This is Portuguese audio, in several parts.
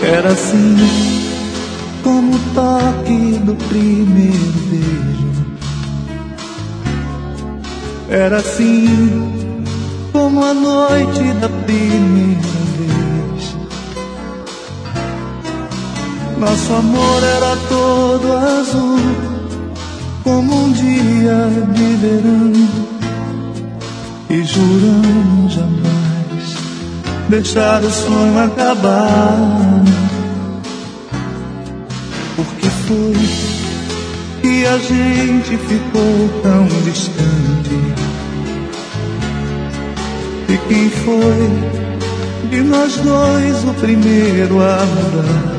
Era assim como o toque do primeiro beijo. Era assim como a noite da primeira vez. Nosso amor era todo azul, como um dia de verão. E juramos jamais deixar o sonho acabar. Porque foi que a gente ficou tão distante? E quem foi de nós dois o primeiro a mudar?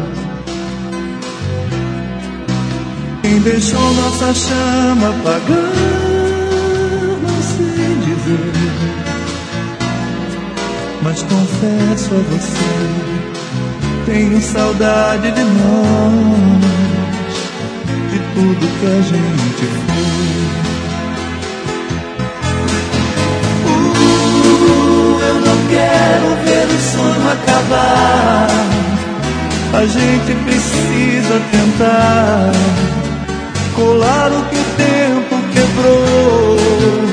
Quem deixou nossa chama apagar? Não sei dizer, mas confesso a você, tenho saudade de nós, de tudo que a gente foi. Eu não quero ver o sonho acabar. A gente precisa tentar colar o que o tempo quebrou.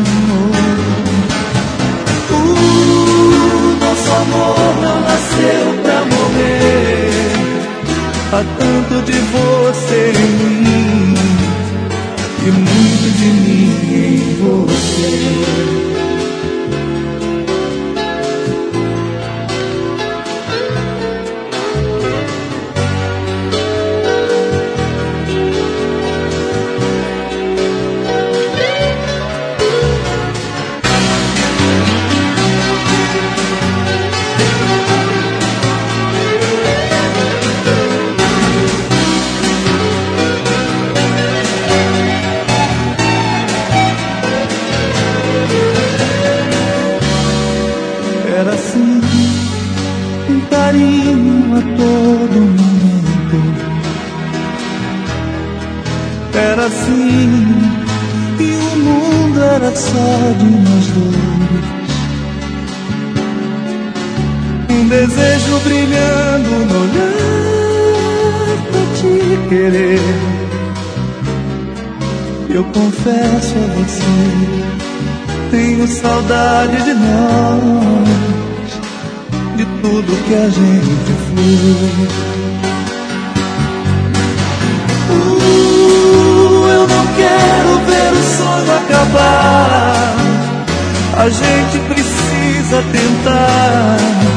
Nosso amor não nasceu pra morrer. Há tanto de você em mim e muito de mim em você. Era assim, um carinho a todo momento. Era assim, e o mundo era só de nós dois. Um desejo brilhando no olhar pra te querer. Eu confesso a você, tenho saudade de nós, de tudo que a gente foi. Eu não quero ver o sonho acabar. A gente precisa tentar